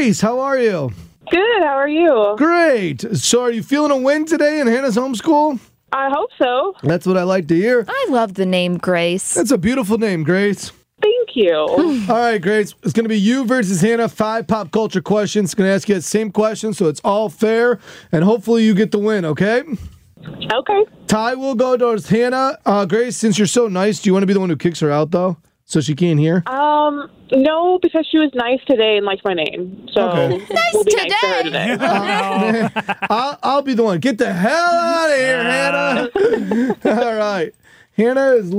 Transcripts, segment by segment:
Grace, how are you? Good, how are you? Great. So are you feeling a win today in Hannah's homeschool? I hope so. That's what I like to hear. I love the name Grace. That's a beautiful name, Grace. Thank you. All right, Grace. It's going to be you versus Hannah. 5 pop culture questions. Going to ask you the same question, so it's all fair, and hopefully you get the win, okay? Okay. Ty will go towards Hannah. Grace, since you're so nice, do you want to be the one who kicks her out, though, so she can't hear? No, because she was nice today and liked my name. So Okay. we'll be nice to her today. I'll be the one. Get the hell out of here, Hannah. All right. Hannah is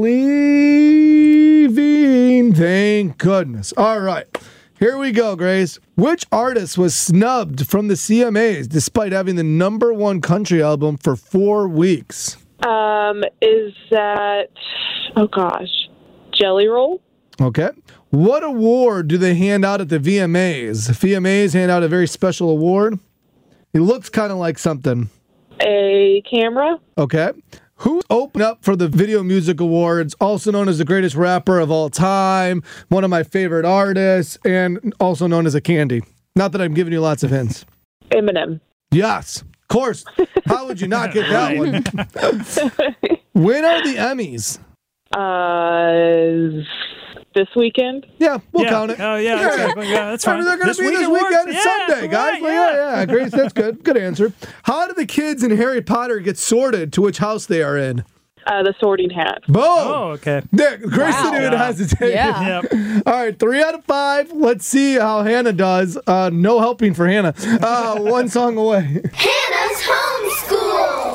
leaving. Thank goodness. All right. Here we go, Grace. Which artist was snubbed from the CMAs despite having the #1 country album for 4 weeks? Is that, oh gosh, Jelly Roll? Okay. What award do they hand out at the VMAs? VMAs hand out a very special award. It looks kind of like something. A camera? Okay. Who opened up for the Video Music Awards, also known as the greatest rapper of all time, one of my favorite artists, and also known as a candy? Not that I'm giving you lots of hints. Eminem. Yes, of course. How would you not get that one? When are the Emmys? This weekend? Yeah, we'll count it. Oh, yeah. Exactly. Yeah, that's fine. They're going to be this weekend. It's Sunday, guys. Right, yeah, Grace, that's good. Good answer. How do the kids in Harry Potter get sorted to which house they are in? The Sorting Hat. Boom! Oh, okay. There, Grace didn't even hesitate. Yeah. Yep. All right, 3 out of 5. Let's see how Hannah does. No helping for Hannah. One song away. Hannah's homeschool.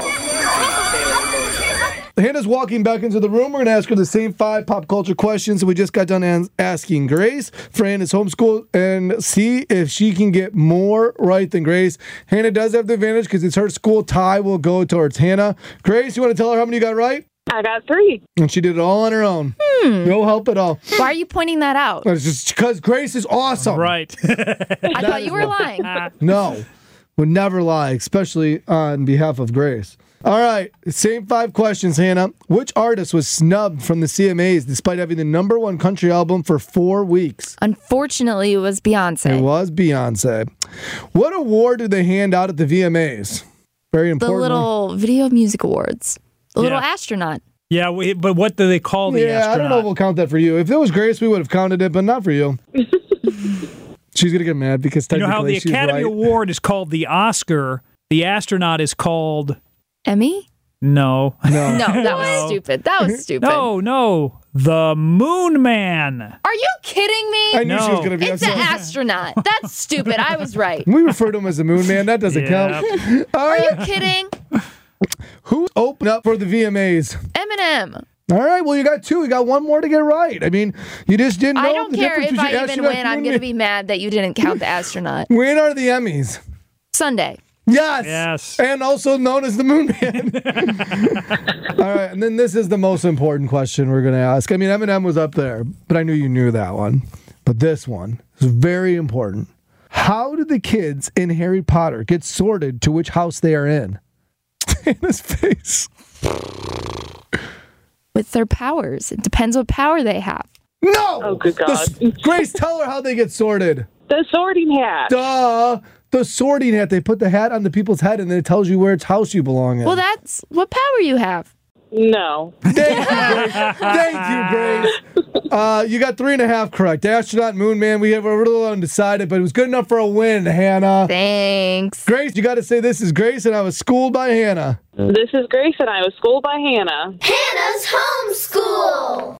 Hannah's walking back into the room. We're going to ask her the same 5 pop culture questions that we just got done asking Grace for Hannah's homeschool and see if she can get more right than Grace. Hannah does have the advantage because it's her school. Tie will go towards Hannah. Grace, you want to tell her how many you got right? I got 3. And she did it all on her own. No help at all. Why are you pointing that out? It's just because Grace is awesome. Right. I thought you were lying. No, would never lie, especially on behalf of Grace. All right, same 5 questions, Hannah. Which artist was snubbed from the CMAs despite having the #1 country album for 4 weeks? Unfortunately, it was Beyonce. It was Beyonce. What award did they hand out at the VMAs? Very The important. little Video Music Awards. The little astronaut. Yeah, but what do they call the astronaut? I don't know if we'll count that for you. If it was Grace, we would have counted it, but not for you. She's going to get mad because You technically know how the she's Academy right. Award is called the Oscar, the astronaut is called... Emmy? No. No. No, that was stupid. That was stupid. No. The Moon Man. Are you kidding me? I knew she was going to be It's the upset. astronaut. That's stupid. I was right. We refer to him as the Moon Man. That doesn't count. All Are you right. kidding? Who opened up for the VMAs? Eminem. All right, well, you got 2. You got 1 more to get right. I mean, you just didn't know I don't the care difference if between I even astronaut win. and I'm Moon going to Man. be mad that you didn't count the astronaut. When are the Emmys? Sunday. Yes. Yes. And also known as the Moon Man. All right, and then this is the most important question we're going to ask. I mean, Eminem was up there, but I knew you knew that one. But this one is very important. How did the kids in Harry Potter get sorted to which house they are in? In his face. With their powers. It depends what power they have. No! Oh, good God. Grace, tell her how they get sorted. The Sorting Hat. Duh! The sorting hat. They put the hat on the people's head and then it tells you which house you belong in. Well, that's what power you have. No. Thank you, Grace. You got 3.5 correct. Astronaut, Moon Man, we have a little undecided, but it was good enough for a win, Hannah. Thanks. Grace, you got to say this is Grace and I was schooled by Hannah. This is Grace, and I was schooled by Hannah. Hannah's homeschool.